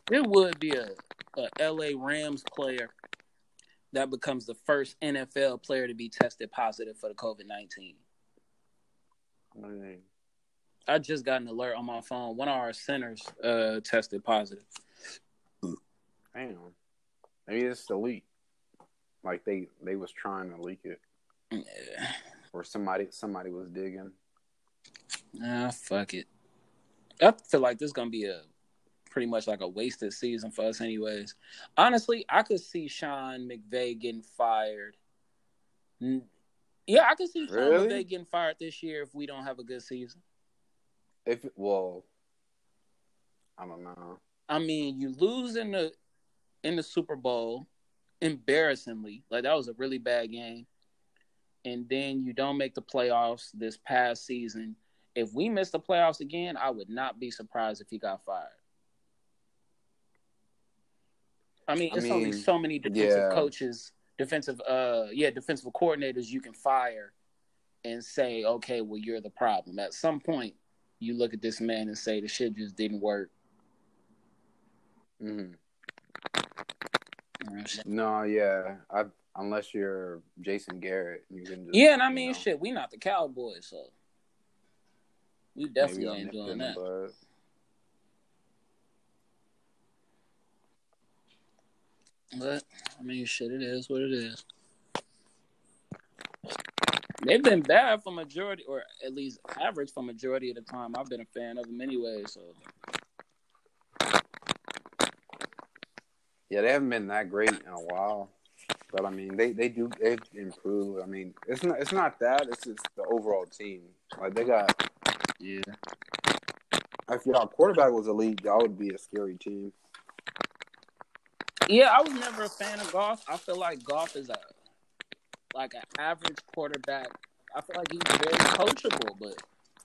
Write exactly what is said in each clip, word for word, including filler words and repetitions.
It would be a, a L A Rams player that becomes the first N F L player to be tested positive for the COVID nineteen. Man. I just got an alert on my phone. One of our centers uh, tested positive. Damn. Maybe it's the leak. Like they, they was trying to leak it. Yeah. Or somebody somebody was digging. Ah, fuck it. I feel like this is gonna be a pretty much like a wasted season for us anyways. Honestly, I could see Sean McVay getting fired. Yeah, I could see Sean Really? McVay getting fired this year if we don't have a good season. If well, I don't know. I mean, you lose in the in the Super Bowl embarrassingly. Like that was a really bad game. And then you don't make the playoffs this past season. If we miss the playoffs again, I would not be surprised if he got fired. I mean, I it's mean, only so many defensive yeah. coaches, defensive, uh, yeah, defensive coordinators you can fire and say, okay, well, you're the problem. At some point, you look at this man and say the shit just didn't work. Mm-hmm. No, yeah, I unless you're Jason Garrett, you can just yeah, and I mean, you know, shit, we not the Cowboys, so we definitely ain't doing that. But... but I mean, shit, it is what it is. They've been bad for majority, or at least average for majority of the time. I've been a fan of them anyway, so. Yeah, they haven't been that great in a while, but I mean, they, they do they've improved. I mean, it's not it's not that it's just the overall team. Like they got, yeah. If y'all quarterback was elite, y'all would be a scary team. Yeah, I was never a fan of Goff. I feel like Goff is a like an average quarterback. I feel like he's very coachable, but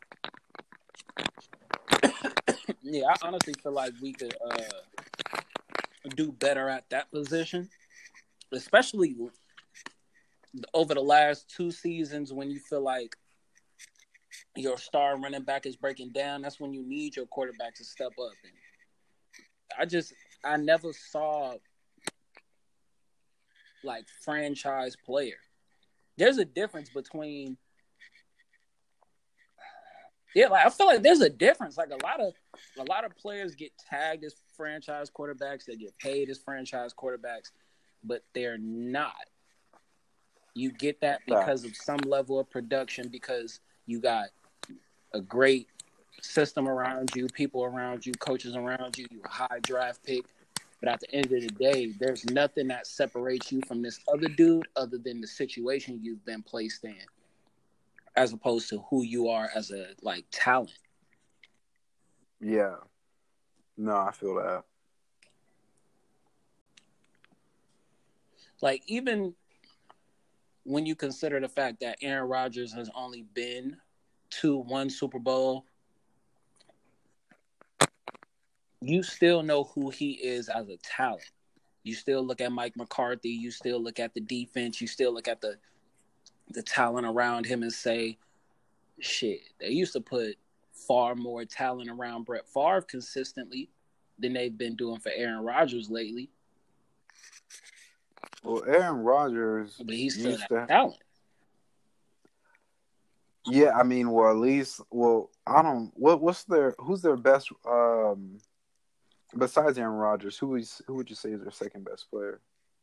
yeah, I honestly feel like we could uh, do better at that position, especially over the last two seasons when you feel like your star running back is breaking down. That's when you need your quarterback to step up. And I just, I never saw like franchise player. There's a difference between, yeah, like I feel like there's a difference. Like a lot of, a lot of players get tagged as franchise quarterbacks. They get paid as franchise quarterbacks, but they're not. You get that because of some level of production, because you got a great system around you, people around you, coaches around you, you're a high draft pick. But at the end of the day, there's nothing that separates you from this other dude other than the situation you've been placed in, as opposed to who you are as a like talent. Yeah. No, I feel that. Like even when you consider the fact that Aaron Rodgers has only been to one Super Bowl, you still know who he is as a talent. You still look at Mike McCarthy. You still look at the defense. You still look at the the talent around him and say, shit, they used to put far more talent around Brett Favre consistently than they've been doing for Aaron Rodgers lately. Well, Aaron Rodgers, but he's still used that to... talent. Yeah, I mean, well, at least, well, I don't. What what's their who's their best? Um, besides Aaron Rodgers, who is who would you say is their second best player?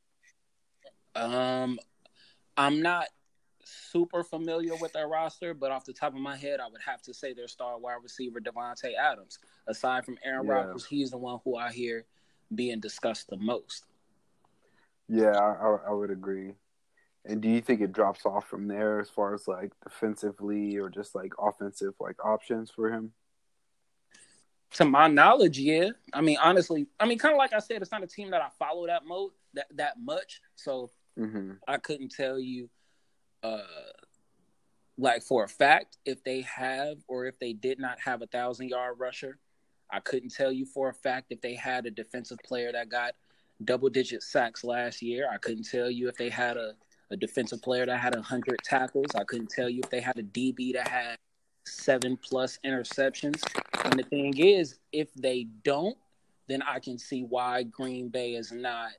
Um, I'm not super familiar with their roster, but off the top of my head, I would have to say their star wide receiver Devontae Adams. Aside from Aaron yeah. Rodgers, he's the one who I hear being discussed the most. Yeah, I, I would agree. And do you think it drops off from there as far as like defensively or just like offensive like options for him? To my knowledge, yeah. I mean, honestly, I mean, kind of like I said, it's not a team that I follow that mo that that much, so mm-hmm. I couldn't tell you, uh, like for a fact if they have or if they did not have a thousand yard rusher. I couldn't tell you for a fact if they had a defensive player that got double digit sacks last year. I couldn't tell you if they had a, a defensive player that had a hundred tackles. I couldn't tell you if they had a D B that had seven plus interceptions. And the thing is, if they don't, then I can see why Green Bay is not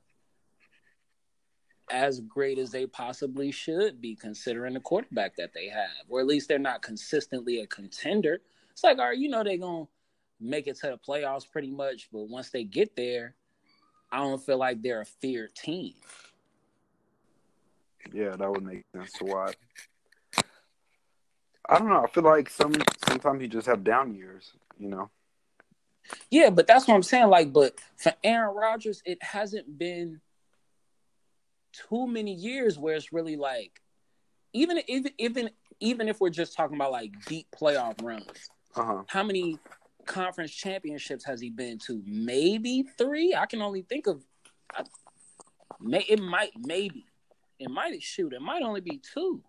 as great as they possibly should be, considering the quarterback that they have, or at least they're not consistently a contender. It's like, all right, you know, they're going to make it to the playoffs pretty much, but once they get there, I don't feel like they're a feared team. Yeah, that would make sense to why. I don't know. I feel like some sometimes you just have down years, you know? Yeah, but that's what I'm saying. Like, but for Aaron Rodgers, it hasn't been too many years where it's really like, even even even even if we're just talking about like deep playoff runs, uh-huh. how many conference championships has he been to? Maybe three. I can only think of. I, may it might maybe it might shoot. It might only be two.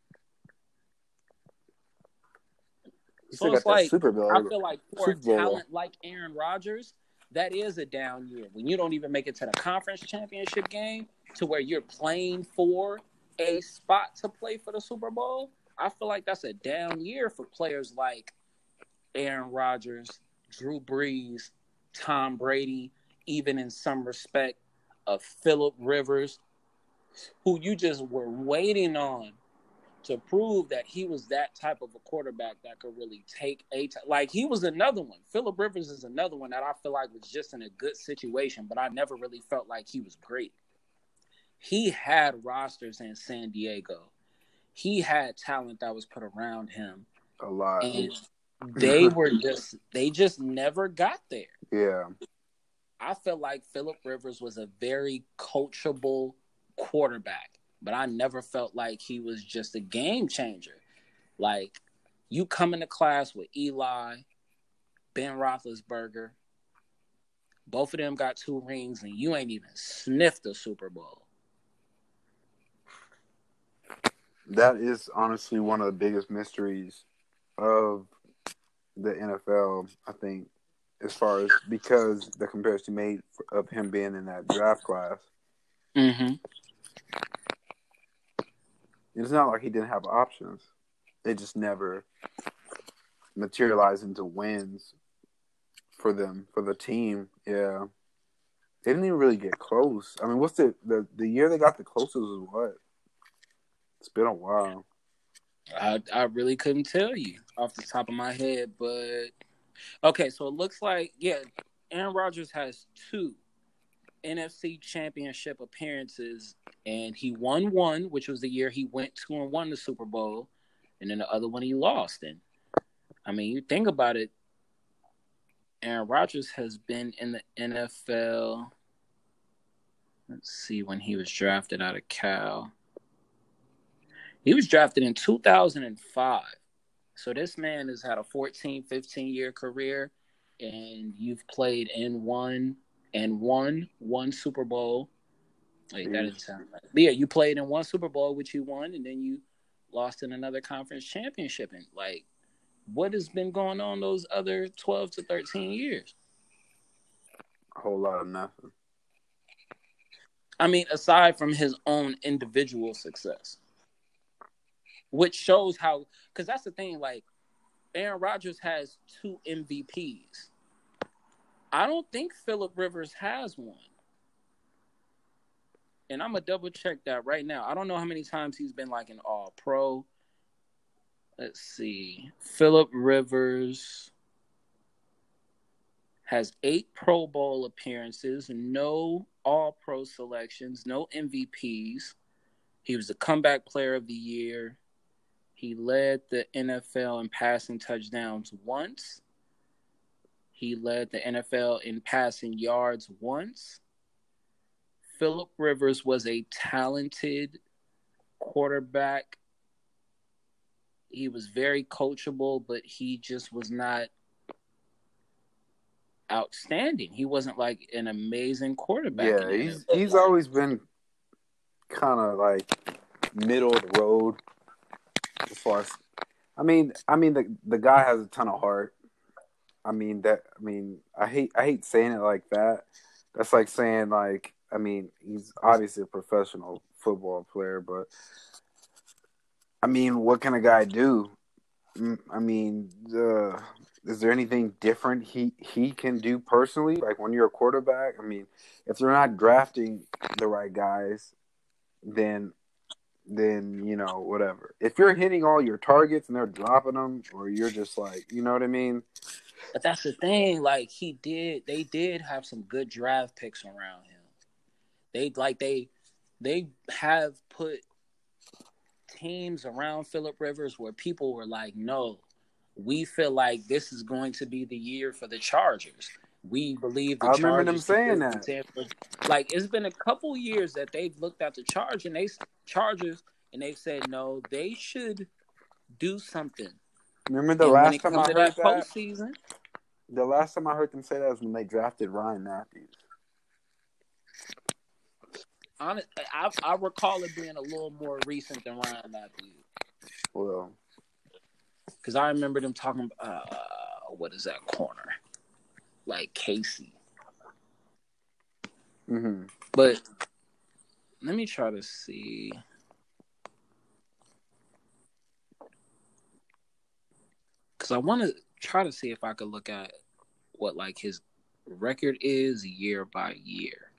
You So still it's got that like Super Bowl. I feel like for a Super Bowl. talent like Aaron Rodgers, that is a down year when you don't even make it to the conference championship game to where you're playing for a spot to play for the Super Bowl. I feel like that's a down year for players like Aaron Rodgers, Drew Brees, Tom Brady, even in some respect of Phillip Rivers, who you just were waiting on to prove that he was that type of a quarterback that could really take a t- like he was another one. Phillip Rivers is another one that I feel like was just in a good situation, but I never really felt like he was great. He had rosters in San Diego. He had talent that was put around him. A lot. And they were just they just never got there. Yeah. I felt like Phillip Rivers was a very coachable quarterback, but I never felt like he was just a game changer. Like, you come into class with Eli, Ben Roethlisberger, both of them got two rings, and you ain't even sniffed the Super Bowl. That is honestly one of the biggest mysteries of the N F L, I think, as far as because the comparison made of him being in that draft class. Mm-hmm. It's not like he didn't have options. They just never materialized into wins for them, for the team. Yeah. They didn't even really get close. I mean, what's the, the, the year they got the closest was what? It's been a while. I, I really couldn't tell you off the top of my head, but okay, so it looks like, yeah, Aaron Rodgers has two N F C championship appearances, and he won one, which was the year he went to and won the Super Bowl, and then the other one he lost. And I mean, you think about it, Aaron Rodgers has been in the N F L. Let's see when he was drafted out of Cal. He was drafted in two thousand five. So this man has had a fourteen, fifteen-year career, and you've played in one and won one Super Bowl. Wait, that didn't sound right. But yeah, you played in one Super Bowl, which you won, and then you lost in another conference championship. And, like, what has been going on those other twelve to thirteen years? A whole lot of nothing. I mean, aside from his own individual success. Which shows how, because that's the thing, like, Aaron Rodgers has two M V Ps. I don't think Phillip Rivers has one. And I'm going to double check that right now. I don't know how many times he's been like an all-pro. Let's see. Phillip Rivers has eight Pro Bowl appearances, no all-pro selections, no M V Ps. He was the comeback player of the year. He led the N F L in passing touchdowns once. He led the N F L in passing yards once. Phillip Rivers was a talented quarterback. He was very coachable, but he just was not outstanding. He wasn't like an amazing quarterback. Yeah, he's he's always been kind of like middle of the road as far as. I mean, I mean the the guy has a ton of heart. I mean that. I mean, I hate I hate saying it like that. That's like saying like. I mean, he's obviously a professional football player, but I mean, what can a guy do? mm, I mean, uh, is there anything different he he can do personally? Like when you're a quarterback, I mean, if they're not drafting the right guys, then then you know whatever. If you're hitting all your targets and they're dropping them, or you're just like, you know what I mean? But that's the thing. Like he did, they did have some good draft picks around him. They like they they have put teams around Phillip Rivers where people were like, no, we feel like this is going to be the year for the Chargers. We believe the I remember them Chargers can saying that. contend for. Like it's been a couple years that they've looked at the Chargers and they Chargers and they've said no, they should do something. Remember the And when last it time I comes to heard that that? postseason, The last time I heard them say that was when they drafted Ryan Matthews. honest, I, I recall it being a little more recent than Ryan Matthews. Well, because I remember them talking. Uh, what is that corner? Like Casey. mm-hmm. But let me try to see. Because I want to try to see if I could look at what like his record is year by year.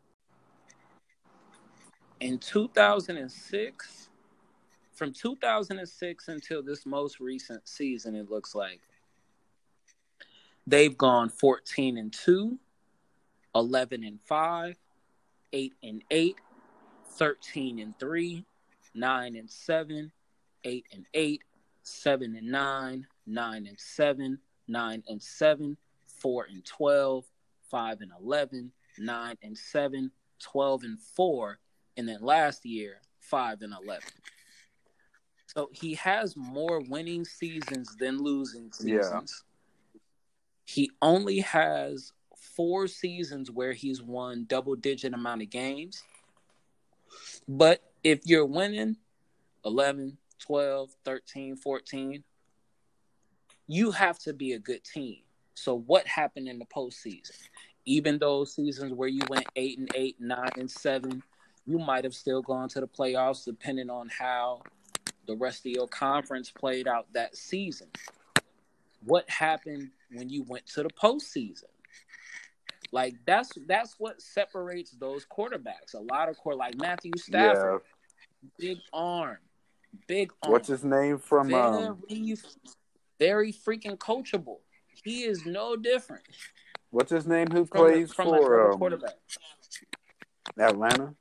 In two thousand six, from two thousand six until this most recent season, it looks like they've gone fourteen and two, eleven and five, eight and eight, thirteen and three, nine and seven, eight and eight, seven and nine, nine and seven, nine and seven, four and twelve, five and eleven, nine and seven, twelve and four, and then last year five and eleven. So he has more winning seasons than losing seasons. Yeah. He only has four seasons where he's won double-digit amount of games. But if you're winning eleven, twelve, thirteen, fourteen, you have to be a good team. So what happened in the postseason? Even those seasons where you went eight and eight, nine and seven, you might have still gone to the playoffs depending on how the rest of your conference played out that season. What happened when you went to the postseason? Like that's that's what separates those quarterbacks. A lot of core like Matthew Stafford, yeah. big arm, big arm. What's his name from? Very, um... very freaking coachable. He is no different. What's his name? Who from plays the, from for um, quarterback? Atlanta?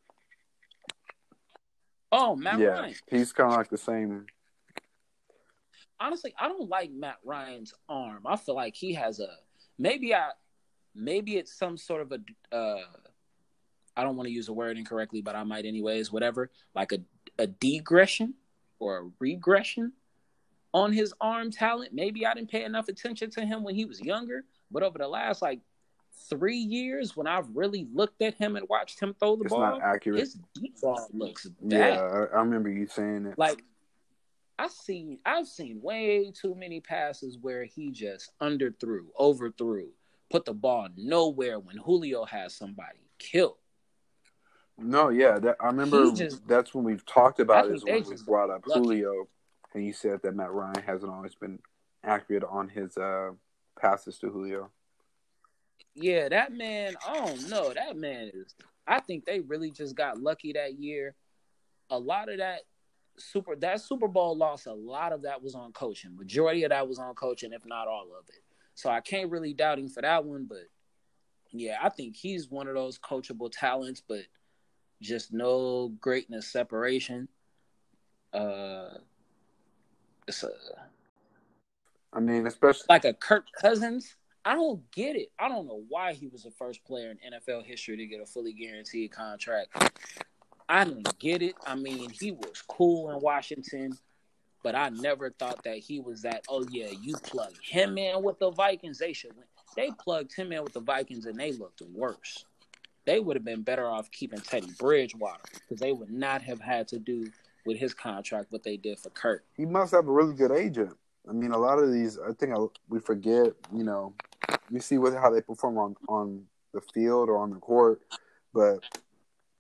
Oh, Matt yeah, Ryan. He's kind of like the same. Honestly, I don't like Matt Ryan's arm. I feel like he has a maybe I maybe it's some sort of a uh, I don't want to use the word incorrectly, but I might anyways. Whatever, like a a degression or a regression on his arm talent. Maybe I didn't pay enough attention to him when he was younger, but over the last like three years, when I've really looked at him and watched him throw the it's ball, not accurate. His deep ball looks bad. Yeah, I, I remember you saying it. Like I seen, I've seen way too many passes where he just underthrew, overthrew, put the ball nowhere when Julio has somebody killed. No, yeah, that, I remember just, that's when we've talked about is when we brought up lucky. Julio, and you said that Matt Ryan hasn't always been accurate on his uh, passes to Julio. Yeah, that man, I don't know. That man is, I think they really just got lucky that year. A lot of that super, that Super Bowl loss, a lot of that was on coaching. Majority of that was on coaching, if not all of it. So I can't really doubt him for that one. But yeah, I think he's one of those coachable talents, but just no greatness separation. Uh, it's a, I mean, especially like a Kirk Cousins. I don't get it. I don't know why he was the first player in N F L history to get a fully guaranteed contract. I didn't get it. I mean, he was cool in Washington, but I never thought that he was that, oh, yeah, you plug him in with the Vikings, they should win. They plugged him in with the Vikings, and they looked worse. They would have been better off keeping Teddy Bridgewater because they would not have had to do with his contract what they did for Kirk. He must have a really good agent. I mean, a lot of these, I think I, we forget, you know, we see what how they perform on, on the field or on the court, but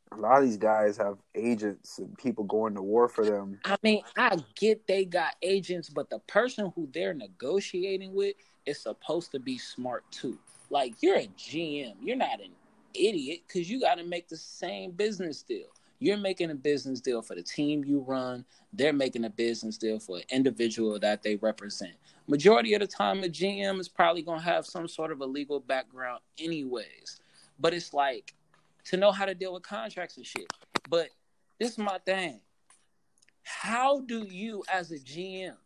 a lot of these guys have agents and people going to war for them. I mean, I get they got agents, but the person who they're negotiating with is supposed to be smart too. Like, you're a G M. You're not an idiot because you got to make the same business deal. You're making a business deal for the team you run. They're making a business deal for an individual that they represent. Majority of the time, a G M is probably going to have some sort of a legal background anyways. But it's like, to know how to deal with contracts and shit. But this is my thing. How do you, as a G M,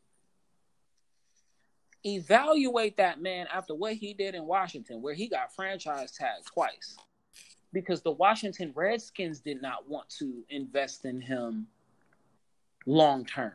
evaluate that man after what he did in Washington, where he got franchise tagged twice? Because the Washington Redskins did not want to invest in him long term.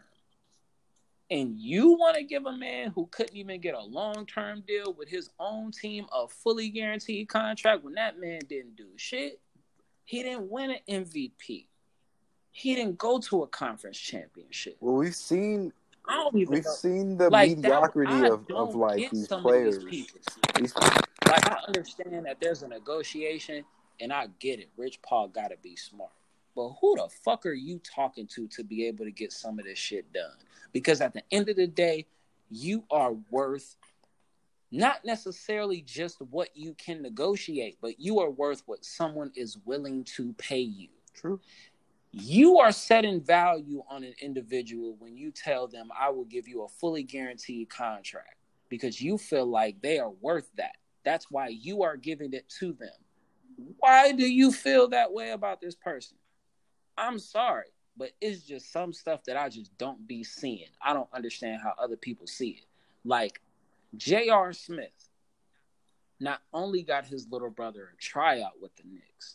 And you want to give a man who couldn't even get a long-term deal with his own team a fully guaranteed contract when that man didn't do shit? He didn't win an M V P. He didn't go to a conference championship. Well, we've seen I don't even we've know. seen the Like, mediocrity that, of, of like these some players. Of these people. These... Like, I understand that there's a negotiation, and I get it. Rich Paul got to be smart. But who the fuck are you talking to to be able to get some of this shit done? Because at the end of the day, you are worth not necessarily just what you can negotiate, but you are worth what someone is willing to pay you. True. You are setting value on an individual when you tell them, I will give you a fully guaranteed contract, because you feel like they are worth that. That's why you are giving it to them. Why do you feel that way about this person? I'm sorry, but it's just some stuff that I just don't be seeing. I don't understand how other people see it. Like, J R. Smith not only got his little brother a tryout with the Knicks,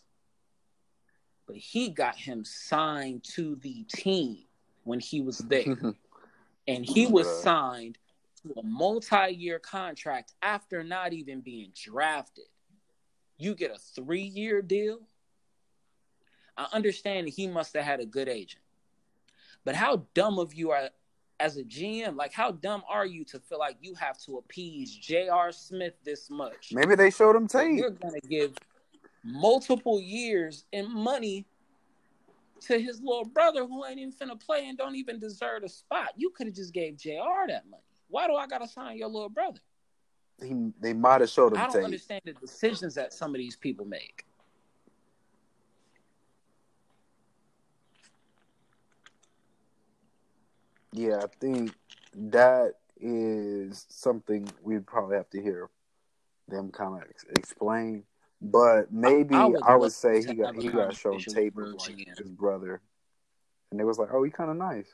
but he got him signed to the team when he was there. And he was signed to a multi-year contract after not even being drafted. You get a three-year deal? I understand that he must have had a good agent. But how dumb of you are as a G M? Like, how dumb are you to feel like you have to appease J R. Smith this much? Maybe they showed him tape. You're going to give multiple years and money to his little brother who ain't even finna play and don't even deserve a spot. You could have just gave J R that money. Why do I got to sign your little brother? He, they might have showed him tape. I don't tape. understand the decisions that some of these people make. Yeah, I think that is something we'd probably have to hear them kind of ex- explain. But maybe I would, I would say he got he got shown tape of like his brother, and it was like, oh, he kind of nice.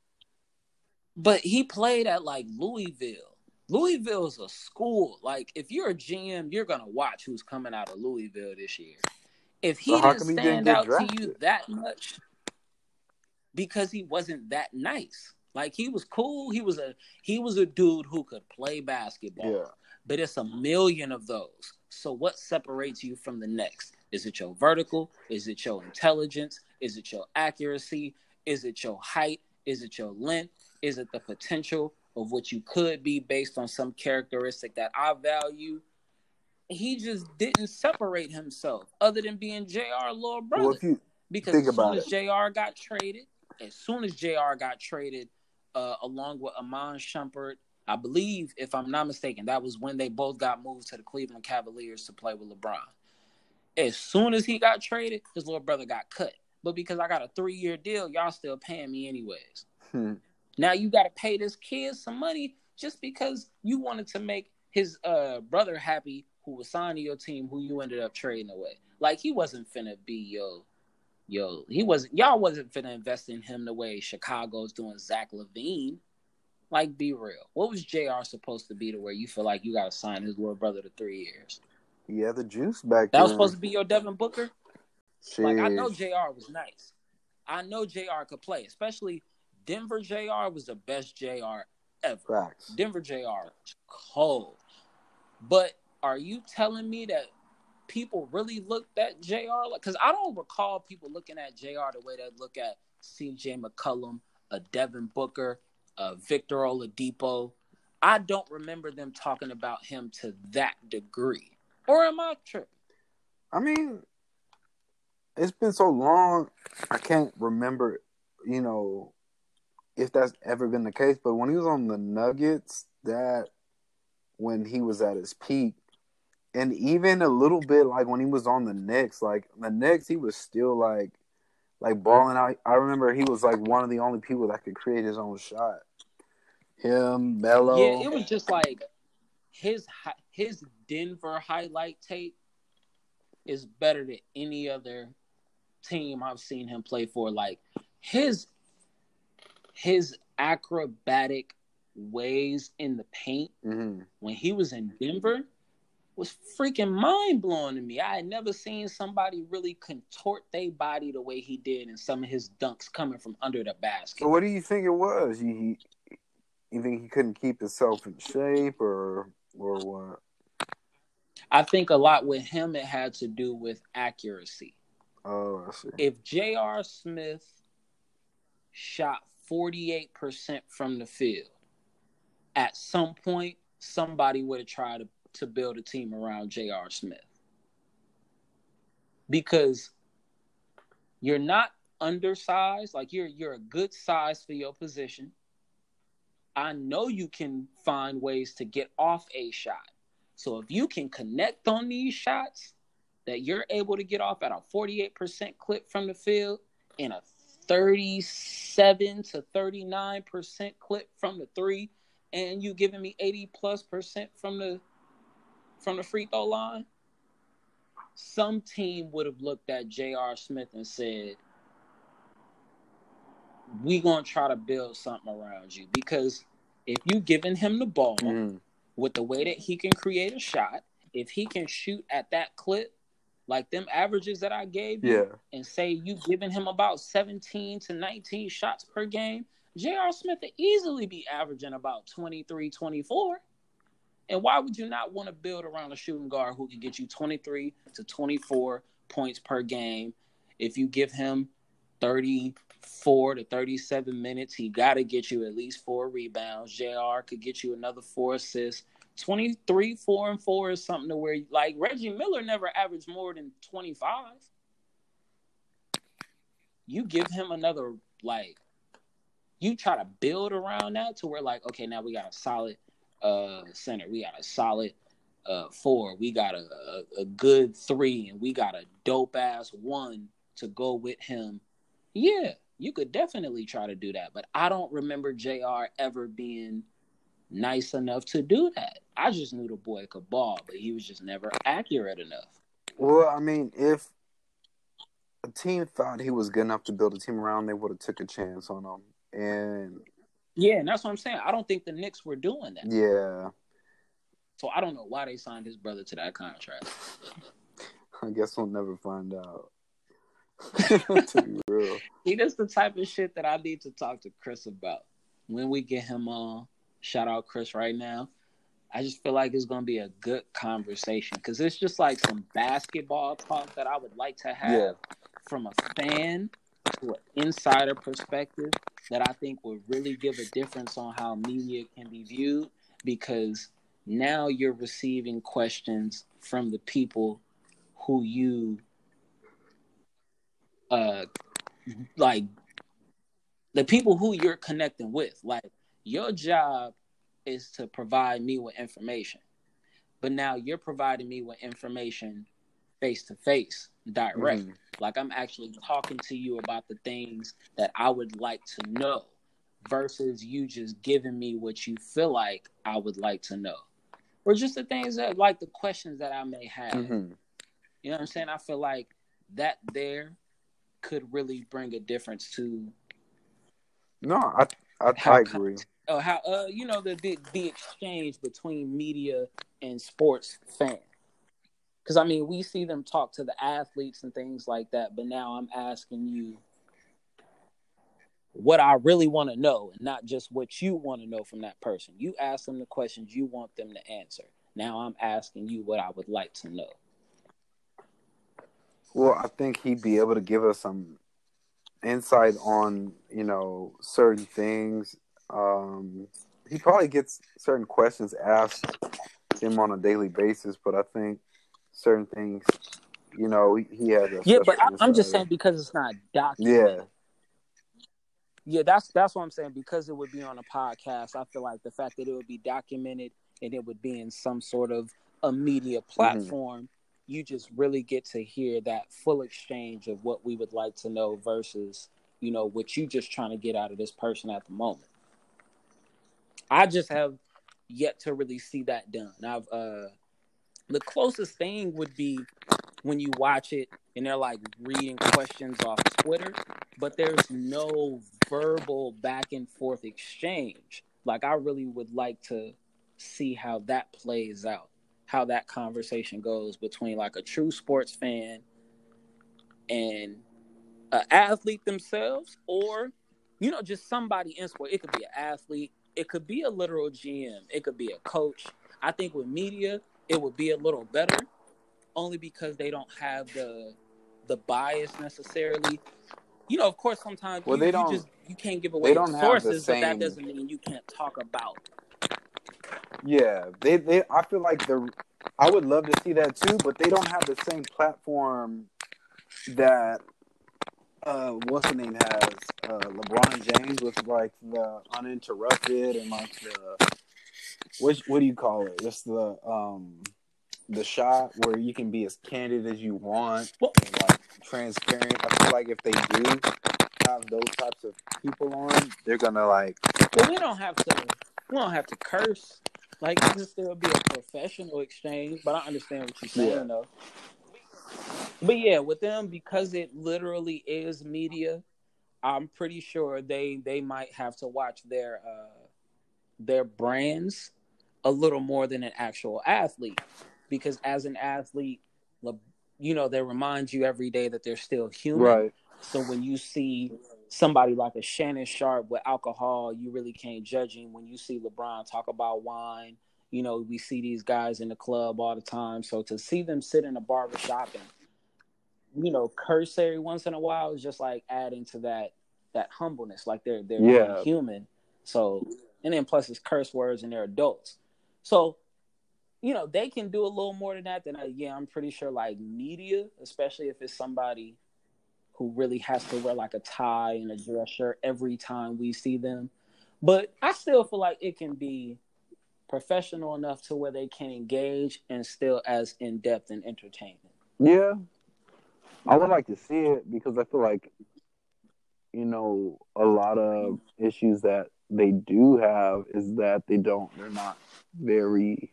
But he played at like Louisville. Louisville is a school. Like, if you're a G M, you're gonna watch who's coming out of Louisville this year. If he so didn't stand he didn't out drafted? to you that much, because he wasn't that nice. Like, he was cool. He was a he was a dude who could play basketball. Yeah. But it's a million of those. So what separates you from the next? Is it your vertical? Is it your intelligence? Is it your accuracy? Is it your height? Is it your length? Is it the potential of what you could be based on some characteristic that I value? He just didn't separate himself other than being J R little brother. Well, if you because think as soon about as it. J R got traded, as soon as J R got traded, uh, along with Iman Shumpert, I believe, if I'm not mistaken, that was when they both got moved to the Cleveland Cavaliers to play with LeBron. As soon as he got traded, his little brother got cut. But because I got a three-year deal, y'all still paying me anyways. Hmm. Now you got to pay this kid some money just because you wanted to make his uh, brother happy who was signed to your team, who you ended up trading away. Like, he wasn't finna be yo, yo. He wasn't. Y'all wasn't finna invest in him the way Chicago's doing Zach LaVine. Like, be real. What was J R supposed to be to where you feel like you got to sign his little brother to three years? Yeah, the juice back That then. was supposed to be your Devin Booker? Sheesh. Like, I know J R was nice. I know J R could play. Especially Denver J R was the best J R ever. Facts. Denver J R was cold. But are you telling me that people really looked at J R? Because I don't recall people looking at J R the way they look at C J McCollum, a Devin Booker, Uh, Victor Oladipo. I don't remember them talking about him to that degree. Or am I tripping? I mean, it's been so long, I can't remember, you know, if that's ever been the case. But when he was on the Nuggets, that when he was at his peak, and even a little bit like when he was on the Knicks, like the Knicks, he was still like like balling out. I remember he was like one of the only people that could create his own shot. Him, Yeah, Melo. it was just like his his Denver highlight tape is better than any other team I've seen him play for. Like his his acrobatic ways in the paint mm-hmm. when he was in Denver was freaking mind blowing to me. I had never seen somebody really contort their body the way he did in some of his dunks coming from under the basket. So what do you think it was? You you think he couldn't keep himself in shape, or or what? I think a lot with him it had to do with accuracy. Oh, I see. If J R. Smith shot forty-eight percent from the field, at some point somebody would have tried to, to build a team around J R. Smith. Because you're not undersized, like you're you're a good size for your position. I know you can find ways to get off a shot. So if you can connect on these shots that you're able to get off at a forty-eight percent clip from the field and a thirty-seven to thirty-nine percent clip from the three, and you giving me eighty plus percent from the from the free throw line, some team would have looked at J R. Smith and said, we gonna try to build something around you. Because if you giving him the ball mm. with the way that he can create a shot, if he can shoot at that clip, like them averages that I gave you, yeah. and say you giving him about seventeen to nineteen shots per game, J R. Smith would easily be averaging about twenty-three, twenty-four. And why would you not want to build around a shooting guard who can get you twenty-three to twenty-four points per game? If you give him thirty-four to thirty-seven minutes, he got to get you at least four rebounds. J R could get you another four assists. twenty-three, four, and four is something to where, like, Reggie Miller never averaged more than twenty-five. You give him another, like, you try to build around that to where, like, okay, now we got a solid uh, center. We got a solid uh, four. We got a, a, a good three, and we got a dope-ass one to go with him. Yeah, you could definitely try to do that. But I don't remember J R ever being nice enough to do that. I just knew the boy could ball, but he was just never accurate enough. Well, I mean, if a team thought he was good enough to build a team around, they would have took a chance on him. And yeah, and that's what I'm saying. I don't think the Knicks were doing that. Yeah. So I don't know why they signed his brother to that contract. I guess we'll never find out. To be real. See, that's the type of shit that I need to talk to Chris about. When we get him on, shout out Chris right now. I just feel like it's going to be a good conversation because it's just like some basketball talk that I would like to have Yeah. from a fan to an insider perspective that I think would really give a difference on how media can be viewed, because now you're receiving questions from the people who you uh like the people who you're connecting with. Like, your job is to provide me with information, but now you're providing me with information face to face, direct. Mm-hmm. Like, I'm actually talking to you about the things that I would like to know versus you just giving me what you feel like I would like to know, or just the things that, like, the questions that I may have. Mm-hmm. You know what I'm saying? I feel like that there could really bring a difference to. No, I I, I agree. Uh, how uh you know the, the the exchange between media and sports fans. Because, I mean, we see them talk to the athletes and things like that, but now I'm asking you what I really want to know, and not just what you want to know from that person. You ask them the questions you want them to answer. Now I'm asking you what I would like to know. Well, I think he'd be able to give us some insight on, you know, certain things. Um, he probably gets certain questions asked him on a daily basis, but I think certain things you know, he, he has a Yeah, special but I, I'm just saying understanding. because it's not Yeah. documented. Yeah, that's that's what I'm saying. Because it would be on a podcast, I feel like the fact that it would be documented and it would be in some sort of a media Mm-hmm. platform, you just really get to hear that full exchange of what we would like to know versus, you know, what you just trying to get out of this person at the moment. I just have yet to really see that done. I've uh the closest thing would be when you watch it and they're like reading questions off Twitter, but there's no verbal back and forth exchange. Like, I really would like to see how that plays out, how that conversation goes between like a true sports fan and an athlete themselves, or, you know, just somebody in sport. It could be an athlete, it could be a literal G M, it could be a coach. I think with media, it would be a little better only because they don't have the the bias necessarily. You know, of course, sometimes Well, you they you don't. just you can't give They away your don't have the sources, but that same. doesn't mean you can't talk about. Yeah, they. They. I feel like the. I would love to see that too, but they don't have the same platform that uh, what's the name has uh, LeBron James with like the uninterrupted and like the what what do you call it? Just the um the shot where you can be as candid as you want Well, and like transparent. I feel like if they do have those types of people on, they're gonna like well, we don't have to we don't have to curse. Like, it can still be a professional exchange, but I understand what you're yeah saying though. But yeah, with them, because it literally is media, I'm pretty sure they they might have to watch their uh their brands a little more than an actual athlete, because as an athlete, you know, they remind you every day that they're still human. right So when you see somebody like a Shannon Sharp with alcohol, you really can't judge him. When you see LeBron talk about wine, you know, we see these guys in the club all the time. So to see them sit in a barbershop and, you know, curse every once in a while is just like adding to that that humbleness, like they're they're being yeah human. So, and then plus it's curse words and they're adults. So, you know, they can do a little more than that. Than I, yeah, I'm pretty sure like media, especially if it's somebody who really has to wear like a tie and a dress shirt every time we see them. But I still feel like it can be professional enough to where they can engage and still as in depth and entertaining. yeah. I would like to see it because I feel like you know a lot of issues that they do have is that they don't they're not very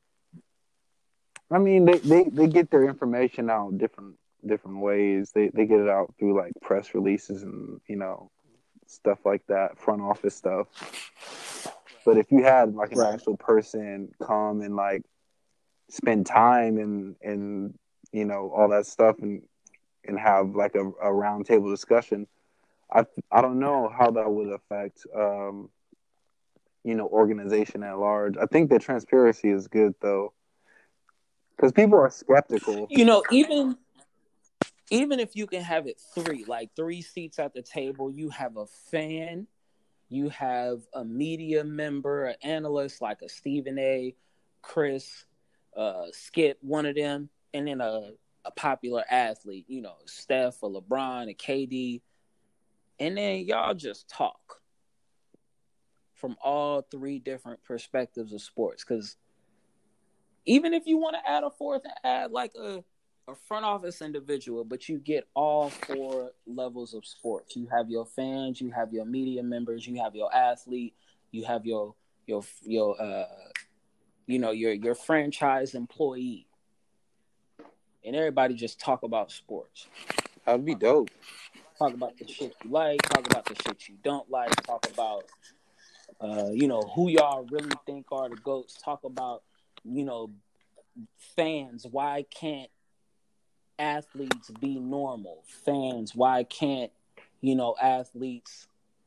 I mean, they, they, they get their information out different different ways. They they get it out through like press releases and you know stuff like that, front office stuff. But if you had like an Right. actual person come and like spend time and and you know all that stuff and and have like a, a round table discussion, I I don't know how that would affect um, you know organization at large. I think that transparency is good though because people are skeptical. You know, even even if you can have it three, like three seats at the table, you have a fan, you have a media member, an analyst like a Stephen A, Chris, uh, Skip, one of them, and then a, a popular athlete, you know, Steph or LeBron or K D. And then y'all just talk from all three different perspectives of sports. Because even if you want to add a fourth, add like a a front office individual, but you get all four levels of sports. You have your fans, you have your media members, you have your athlete, you have your your your uh you know your your franchise employee, and everybody just talk about sports. That'd be dope. Talk about the shit you like, talk about the shit you don't like, talk about uh you know who y'all really think are the GOATs, talk about you know fans, why can't athletes be normal? Fans, why can't, you know, athletes,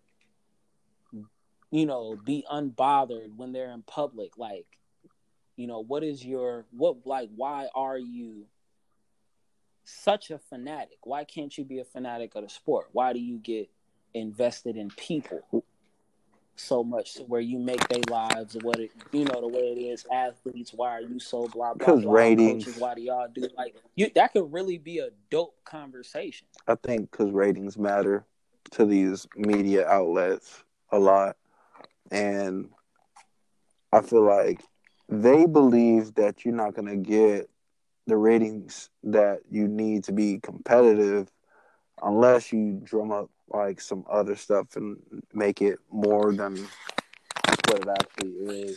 you know, be unbothered when they're in public? Like, you know, what is your, what, like, why are you such a fanatic? Why can't you be a fanatic of the sport? Why do you get invested in people? so much to where you make their lives what it, you know, the way it is. Athletes, why are you so blah blah Because blah? ratings. Coaches, why do y'all do like you? That could really be a dope conversation. I think because ratings matter to these media outlets a lot, and I feel like they believe that you're not going to get the ratings that you need to be competitive unless you drum up like some other stuff and make it more than what it actually is.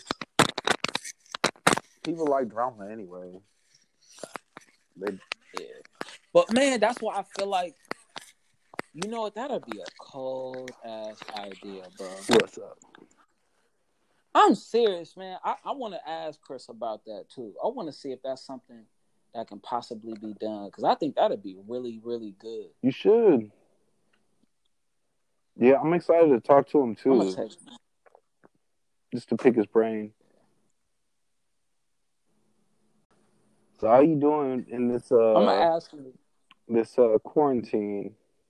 People like drama anyway. They, yeah. But man, that's why I feel like, you know what, that'll be a cold ass idea, bro. What's up? I'm serious, man. I, I want to ask Chris about that too. I want to see if that's something that can possibly be done, because I think that'd be really, really good. You should. Yeah, I'm excited to talk to him too. I'm gonna text him. Just to pick his brain. So how you doing in this uh I'm gonna ask him. This uh quarantine?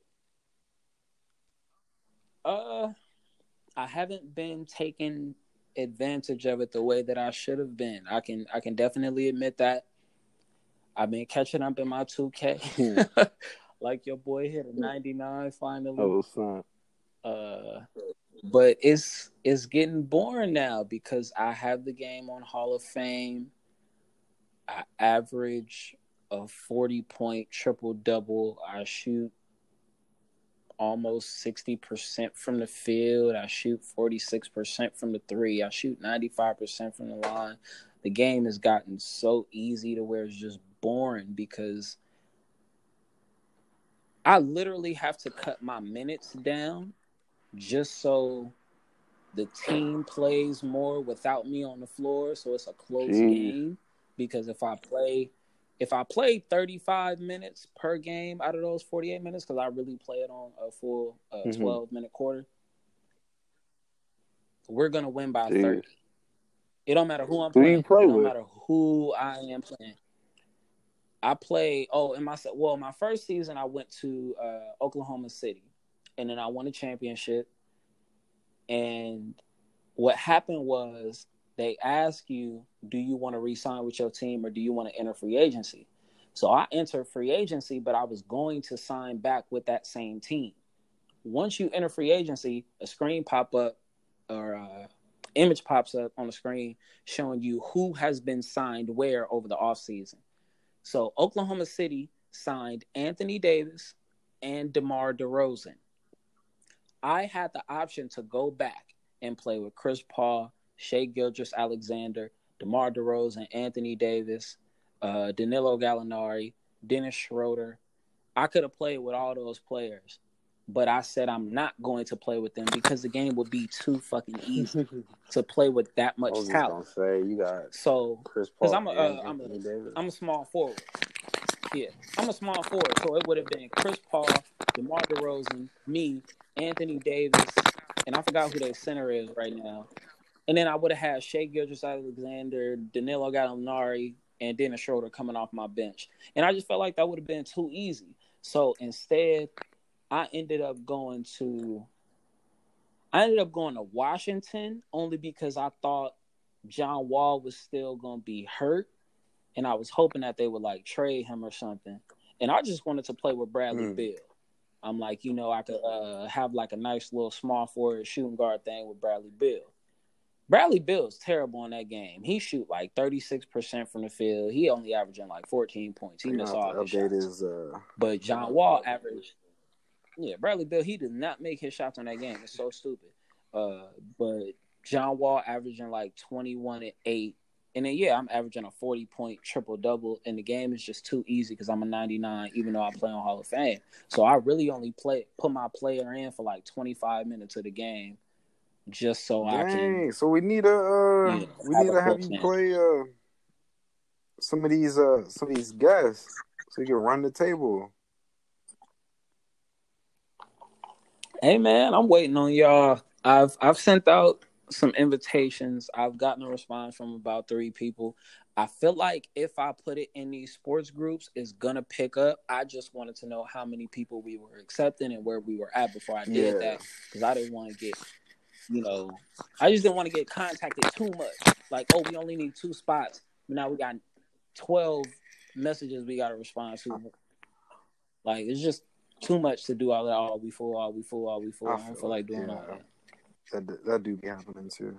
Uh I haven't been taking advantage of it the way that I should have been. I can I can definitely admit that. I've been catching up in my two K. Like your boy hit a ninety-nine finally. Oh, son. Uh but it's it's getting boring now because I have the game on Hall of Fame. I average a forty point triple double. I shoot almost sixty percent from the field. I shoot forty-six percent from the three. I shoot ninety-five percent from the line. The game has gotten so easy to where it's just boring because I literally have to cut my minutes down just so the team plays more without me on the floor. So it's a close Jeez. game, because if I play If I play thirty-five minutes per game out of those forty-eight minutes, because I really play it on a full uh, Mhm. twelve-minute quarter, we're going to win by Jeez. thirty. It don't matter who I'm Who do playing. you play It don't with? matter who I am playing. I play, oh, in my, well, my first season, I went to uh, Oklahoma City, and then I won a championship. And what happened was they ask you, do you want to re-sign with your team or do you want to enter free agency? So I entered free agency, but I was going to sign back with that same team. Once you enter free agency, a screen pop up or uh, image pops up on the screen showing you who has been signed where over the offseason. So Oklahoma City signed Anthony Davis and DeMar DeRozan. I had the option to go back and play with Chris Paul, Shai Gilgeous-Alexander, DeMar DeRozan, Anthony Davis, uh, Danilo Gallinari, Dennis Schroeder. I could have played with all those players, but I said I'm not going to play with them because the game would be too fucking easy to play with that much I was talent. just gonna say you got so Chris because Paul I'm a, and uh, I'm Anthony a Davis. I'm a small forward. Yeah, I'm a small forward, so it would have been Chris Paul, DeMar DeRozan, me, Anthony Davis, and I forgot who their center is right now. And then I would have had Shai Gilgeous-Alexander, Danilo Gallinari, and Dennis Schroeder coming off my bench. And I just felt like that would have been too easy. So instead, I ended up going to I ended up going to Washington only because I thought John Wall was still going to be hurt. And I was hoping that they would like trade him or something. And I just wanted to play with Bradley Mm. Beal. I'm like, you know, I could uh, have like a nice little small forward shooting guard thing with Bradley Beal. Bradley Beal is terrible in that game. He shoot like thirty-six percent from the field. He only averaging like fourteen points. He You missed have all to his update shots. his. Uh... But John Wall averaged. Yeah, Bradley Beal, he did not make his shots on that game. It's so stupid. Uh, but John Wall averaging like twenty-one and eight. And then, yeah, I'm averaging a forty-point triple-double, and the game is just too easy because I'm a ninety-nine, even though I play on Hall of Fame. So I really only play put my player in for like twenty-five minutes of the game just so Dang, I can. so we need to uh, You know, we have need a to have close you game. play uh, some of these uh, some of these guests so you can run the table. Hey, man, I'm waiting on y'all. I've I've sent out some invitations. I've gotten a response from about three people. I feel like if I put it in these sports groups, it's gonna pick up. I just wanted to know how many people we were accepting and where we were at before I did Yeah. that, because I didn't want to get you know, I just didn't want to get contacted too much. Like, oh, we only need two spots, but now we got twelve messages we got to respond to. Like, it's just too much to do all that. All we full, all we full, all we full. I, I don't feel, feel like doing yeah, all that. That that do be happening too.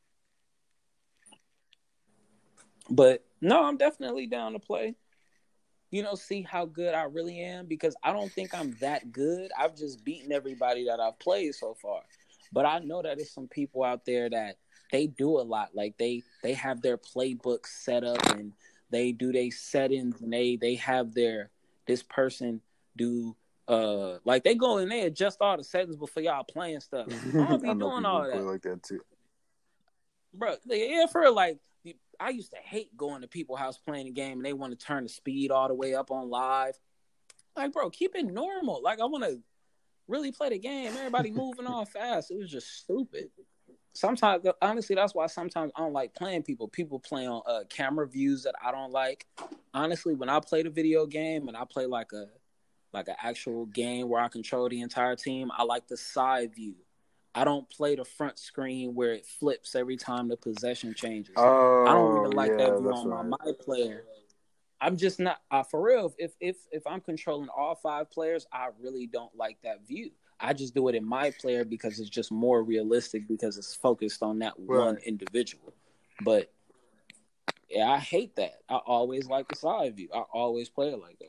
But no, I'm definitely down to play. You know, see how good I really am, because I don't think I'm that good. I've just beaten everybody that I've played so far. But I know that there's some people out there that they do a lot. Like they they have their playbook set up and they do their settings and they they have their this person do uh like they go in there adjust all the settings before y'all playing stuff. I don't be I doing all that. Like that too. Bro, yeah, for like I used to hate going to people's house playing a game and they want to turn the speed all the way up on live. Like, bro, keep it normal. Like, I want to really play the game. Everybody moving on fast. It was just stupid. Sometimes, honestly, that's why sometimes I don't like playing people. People play on uh, camera views that I don't like. Honestly, when I play the video game and I play like a like an actual game where I control the entire team, I like the side view. I don't play the front screen where it flips every time the possession changes. Oh, I don't even like yeah, that view on right. my my player. I'm just not uh, for real. If if if I'm controlling all five players, I really don't like that view. I just do it in my player because it's just more realistic because it's focused on that right. one individual. But yeah, I hate that. I always like the side view. I always play it like that.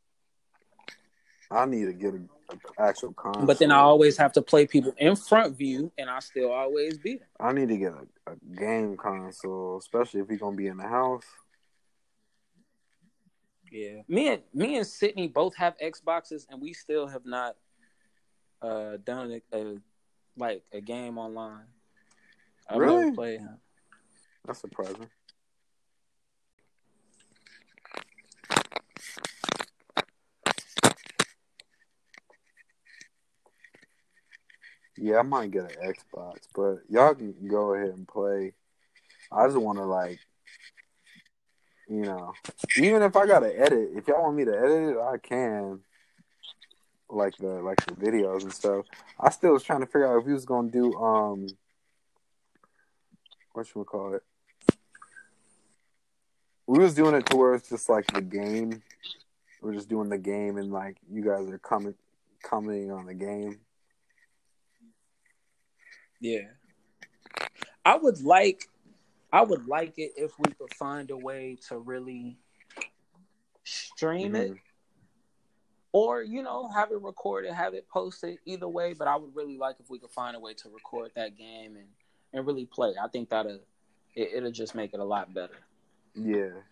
I need to get an actual console. But then I always have to play people in front view, and I still always beat them. I need to get a, a game console, especially if you're gonna be in the house. Yeah, me and me and Sydney both have Xboxes, and we still have not uh, done a, a like a game online. I've really? never played him. That's surprising. Yeah, I might get an Xbox, but y'all can go ahead and play. I just want to, like, you know, even if I got to edit, if y'all want me to edit it, I can. Like the like the videos and stuff. I still was trying to figure out if he was gonna do um, what should we call it? We was doing it to where it's just like the game. We're just doing the game, and like you guys are coming commenting on the game. Yeah, I would like, I would like it if we could find a way to really stream mm-hmm. it, or you know, have it recorded, have it posted. Either way, but I would really like if we could find a way to record that game and, and really play. I think that'll it, it'll just make it a lot better. Yeah,